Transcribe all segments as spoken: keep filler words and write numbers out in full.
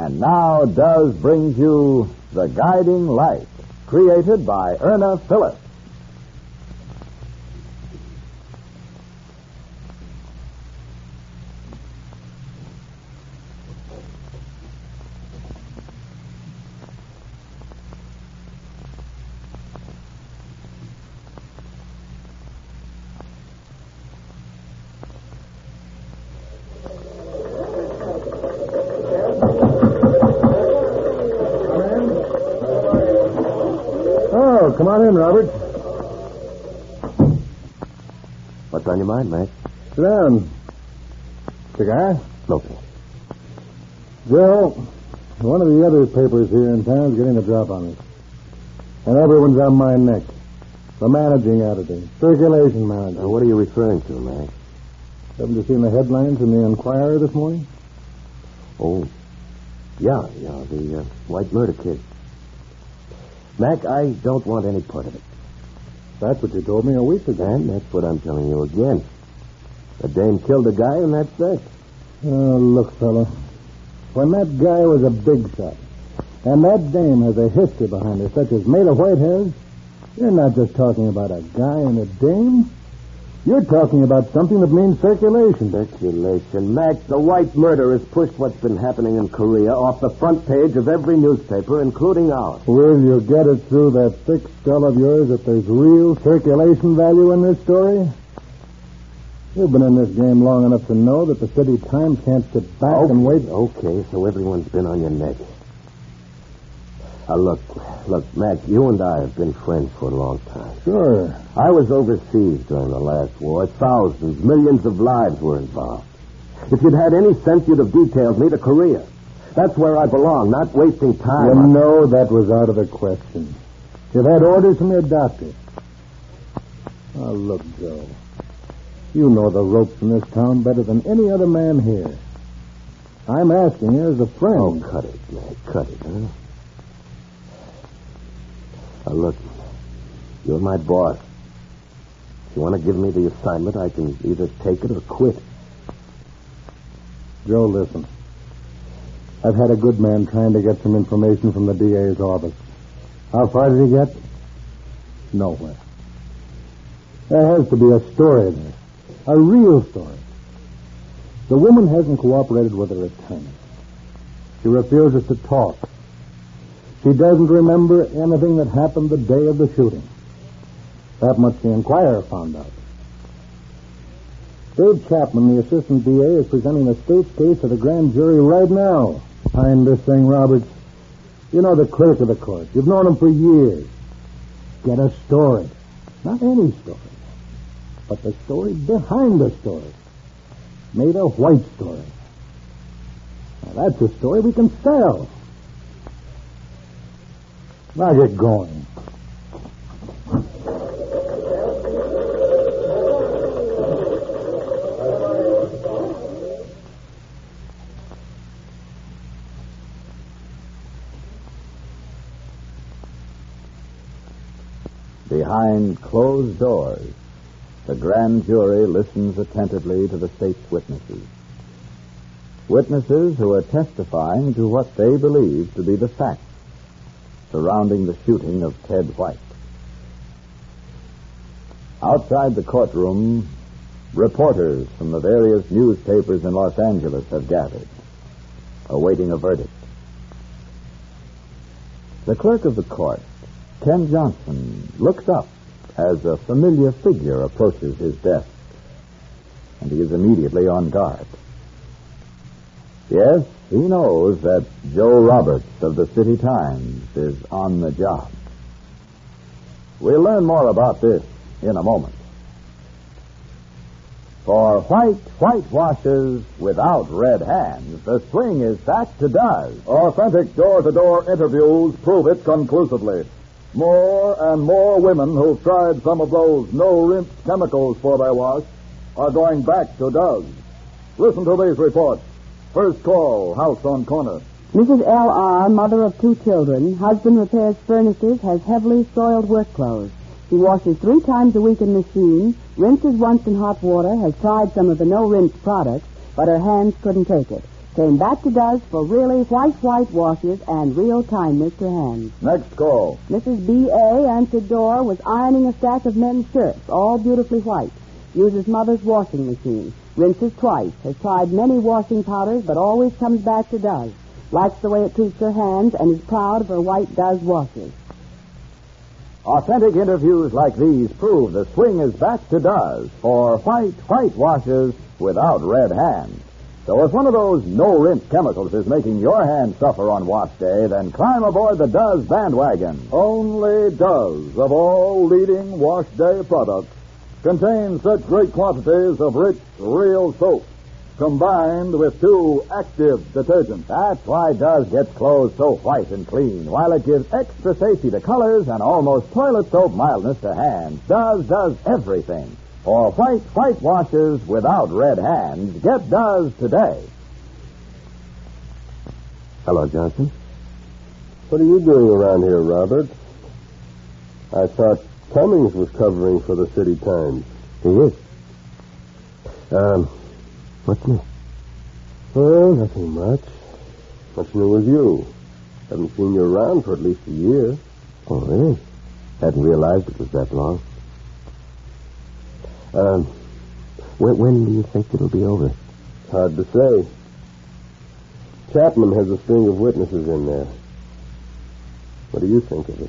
And now Does brings you The Guiding Light, created by Erna Phillips. Come on in, Robert. What's on your mind, Mac? Sit down. Cigar? Smoking. Joe, one of the other papers here in town is getting a drop on us. And everyone's on my neck. The managing editor. Circulation manager. Now, what are you referring to, Mac? Haven't you seen the headlines in the Enquirer this morning? Oh, yeah, yeah, the uh, White murder case. Mac, I don't want any part of it. That's what you told me a week ago. And that's what I'm telling you again. The dame killed a guy, and that's that. Oh, look, fella. When that guy was a big shot, and that dame has a history behind her, such as Maida White has, you're not just talking about a guy and a dame. You're talking about something that means circulation. Circulation. Mac, the White murder has pushed what's been happening in Korea off the front page of every newspaper, including ours. Will you get it through that thick skull of yours that there's real circulation value in this story? You've been in this game long enough to know that the City Times can't sit back okay, and wait. Okay, so everyone's been on your neck. Now, look, look, Mac, you and I have been friends for a long time. Sure. I was overseas during the last war. Thousands, millions of lives were involved. If you'd had any sense, you'd have detailed me to Korea. That's where I belong, not wasting time. You on... know that was out of the question. You've had orders from your doctor. Oh, look, Joe. You know the ropes in this town better than any other man here. I'm asking you as a friend. Oh, cut it, Mac. Cut it, huh? Now, look, you're my boss. If you want to give me the assignment, I can either take it or quit. Joe, listen. I've had a good man trying to get some information from the D A's office. How far did he get? Nowhere. There has to be a story there. A real story. The woman hasn't cooperated with her attorney. She refuses to talk. She doesn't remember anything that happened the day of the shooting. That much the Enquirer found out. Dave Chapman, the assistant D A, is presenting the state's case to the grand jury right now. Find this thing, Roberts. You know the clerk of the court. You've known him for years. Get a story. Not any story, but the story behind the story. Maida White story. Now, that's a story we can sell. Now get going. Behind closed doors, the grand jury listens attentively to the state's witnesses. Witnesses who are testifying to what they believe to be the facts surrounding the shooting of Ted White. Outside the courtroom, reporters from the various newspapers in Los Angeles have gathered, awaiting a verdict. The clerk of the court, Ken Johnson, looks up as a familiar figure approaches his desk, and he is immediately on guard. Yes, he knows that Joe Roberts of the City Times is on the job. We'll learn more about this in a moment. For white whitewashes without red hands, the swing is back to Does. Authentic door-to-door interviews prove it conclusively. More and more women who've tried some of those no-rinse chemicals for their wash are going back to Does. Listen to these reports. First call, house on corner. Missus L R, mother of two children, husband repairs furnaces, has heavily soiled work clothes. He washes three times a week in machine, rinses once in hot water, has tried some of the no-rinse products, but her hands couldn't take it. came back to Does for really white, white washes and real kindness to hands. Next call. Missus B A answered door, was ironing a stack of men's shirts, all beautifully white. Uses mother's washing machine. Rinses twice. Has tried many washing powders, but always comes back to Does. Likes the way it treats her hands and is proud of her white Does washes. Authentic interviews like these prove the swing is back to Does for white, white washes without red hands. So if one of those no-rinse chemicals is making your hands suffer on wash day, then climb aboard the Does bandwagon. Only Does, of all leading wash day products, contain such great quantities of rich, real soap, combined with two active detergents. That's why Does gets clothes so white and clean, while it gives extra safety to colors and almost toilet soap mildness to hands. Does does everything. For white, white washes without red hands, get Does today. Hello, Johnson. What are you doing around here, Robert? I thought Cummings was covering for the City Times. He is. Um, what's new? Oh, nothing much. What's new with you? Haven't seen you around for at least a year. Oh, really? Hadn't realized it was that long. Um, when, when do you think it'll be over? Hard to say. Chapman has a string of witnesses in there. What do you think of it?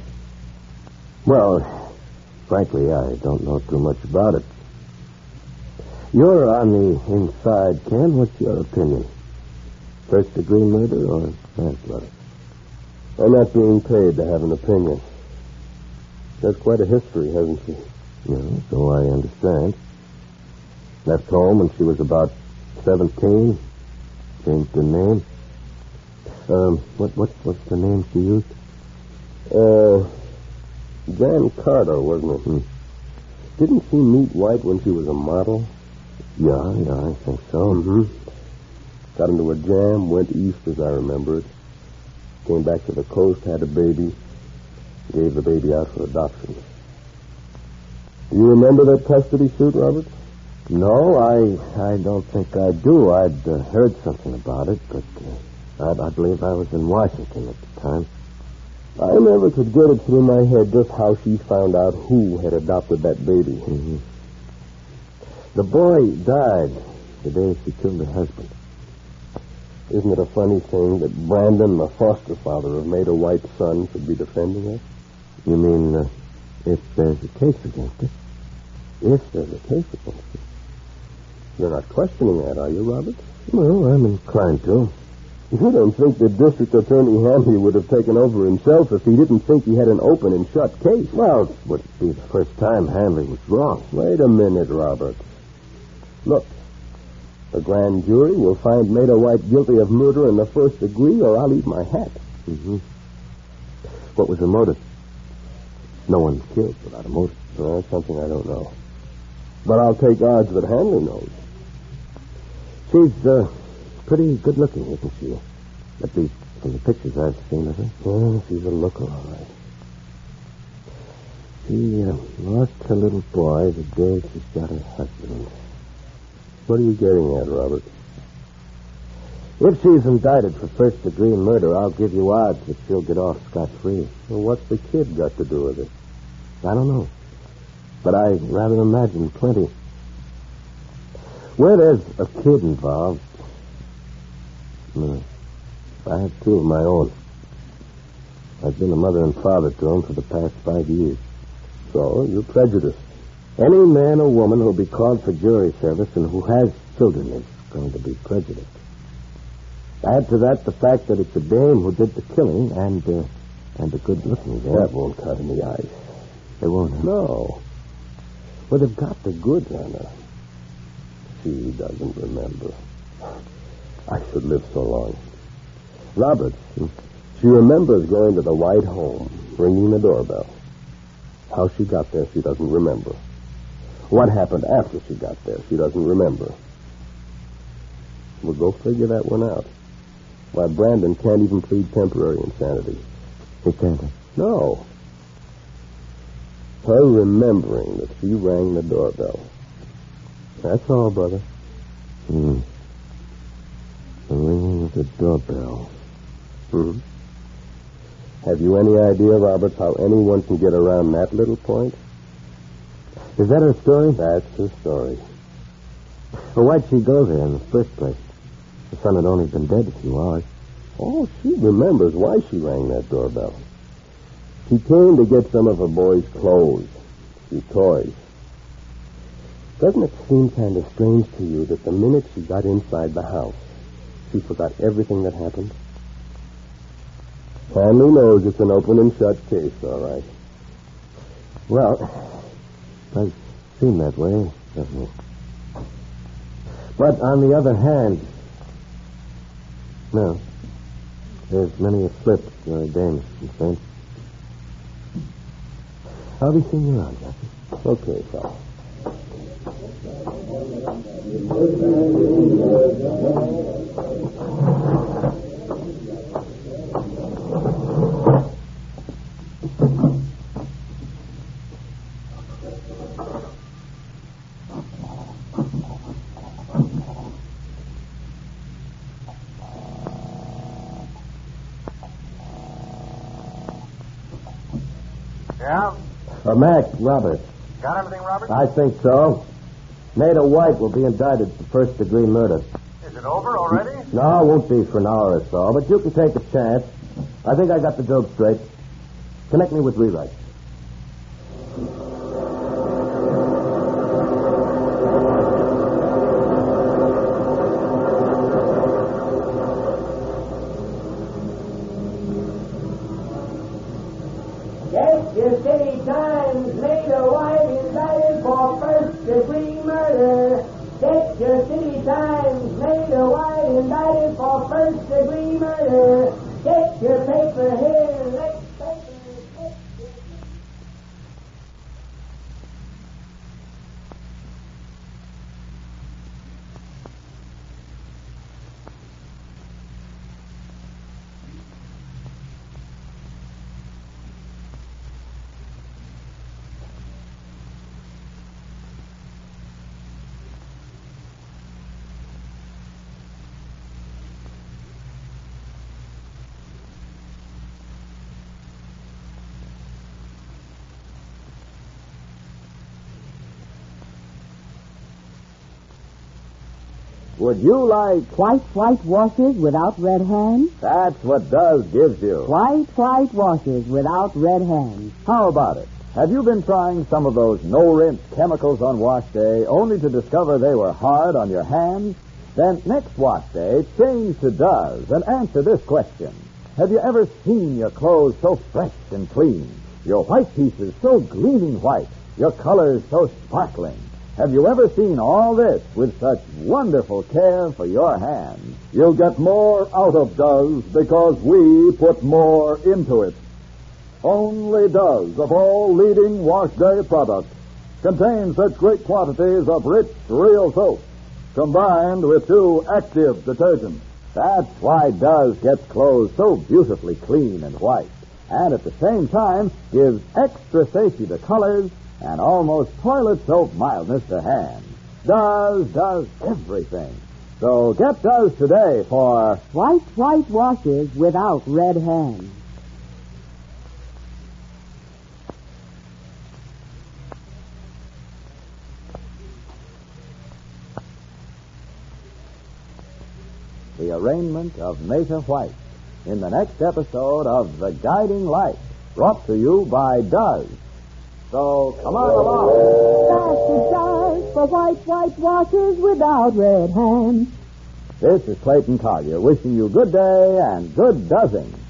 Well, frankly, I don't know too much about it. You're on the inside, Ken. What's your opinion? First-degree murder or manslaughter? I'm not being paid to have an opinion. That's quite a history, hasn't she? Yeah, so I understand. Left home when she was about seventeen. Changed her name. Um, what, what, what's the name she used? Uh, Jan Carter, wasn't it? Hmm. Didn't she meet White when she was a model? Yeah, yeah, I think so. Mm-hmm. Got into a jam, went east as I remember it. Came back to the coast, had a baby. Gave the baby out for adoption. Do you remember that custody suit, Robert? No, I I don't think I do. I'd uh, heard something about it, but uh, I, I believe I was in Washington at the time. I never could get it through my head just how she found out who had adopted that baby. Mm-hmm. The boy died the day she killed her husband. Isn't it a funny thing that Brandon, the foster father of Maida White's son, should be defending us? You mean uh, if there's a case against it? If there's a case against it. You're not questioning that, are you, Robert? Well, I'm inclined to. You don't think the district attorney Hanley would have taken over himself if he didn't think he had an open and shut case? Well, it would be the first time Hanley was wrong. Wait a minute, Robert. Look, the grand jury will find Maida White guilty of murder in the first degree, or I'll eat my hat. Mm-hmm. What was the motive? No one killed without a motive. Well, that's something I don't know. But I'll take odds that Hanley knows. She's uh, pretty good-looking, isn't she? At least from the pictures I've seen of her. Well, she's a looker, all right. She uh, lost her little boy the day she shot her husband. What are you getting at, Robert? If she's indicted for first-degree murder, I'll give you odds that she'll get off scot-free. Well, what's the kid got to do with it? I don't know. But I rather imagine plenty. Where there's a kid involved, no, I have two of my own. I've been a mother and father to them for the past five years. So, you're prejudiced. Any man or woman who'll be called for jury service and who has children is going to be prejudiced. Add to that the fact that it's a dame who did the killing and uh, and a good-looking dame. That won't cut in the ice. They won't, huh? No. Well, they've got the goods on her. She doesn't remember. I should live so long. Robert, she remembers going to the White home, ringing the doorbell. How she got there, she doesn't remember. What happened after she got there, she doesn't remember. We'll go figure that one out. Why, Brandon can't even plead temporary insanity. He can't? No. Her remembering that she rang the doorbell. That's all, brother. Hmm. The ringing The doorbell. Hmm. Have you any idea, Robert, how anyone can get around that little point? Is that her story? That's her story. Well, why'd she go there in the first place? The son had only been dead a few hours. Oh, she remembers why she rang that doorbell. She came to get some of her boys' clothes, few toys. Doesn't it seem kind of strange to you that the minute she got inside the house, she forgot everything that happened? Family knows it's an open and shut case, all right. Well, it does seem that way, doesn't it? But on the other hand, no, there's many a slip where a dame is concerned. I'll be seeing you around, Jackie. Okay, pal. Yeah? Uh, Mac, Robert. Got everything, Robert? I think so. Nada White will be indicted for first-degree murder. Is it over already? No, it won't be for an hour or so, but you can take a chance. I think I got the joke straight. Connect me with rewrite. Get your city times, Nada White indicted for first-degree murder. Get your city times, Nada White indicted for first-degree murder. Get your paper here, let's paper. Would you like... White, white washes without red hands? That's what Does gives you. White, white washes without red hands. How about it? Have you been trying some of those no-rinse chemicals on wash day only to discover they were hard on your hands? Then next wash day, change to Does and answer this question. Have you ever seen your clothes so fresh and clean? Your white pieces so gleaming white? Your colors so sparkling? Have you ever seen all this with such wonderful care for your hands? You'll get more out of Does because we put more into it. Only Does, of all leading wash day products, contains such great quantities of rich, real soap, combined with two active detergents. That's why Does gets clothes so beautifully clean and white, and at the same time gives extra safety to colors and almost toilet soap mildness to hands. Does does everything. So get Does today for White, white washes without red hands. the arraignment of Mesa White in the next episode of The Guiding Light, brought to you by Does. So, come on along. That's a Does for white, white washes without red hands. This is Clayton Collier wishing you good day and good dozzing.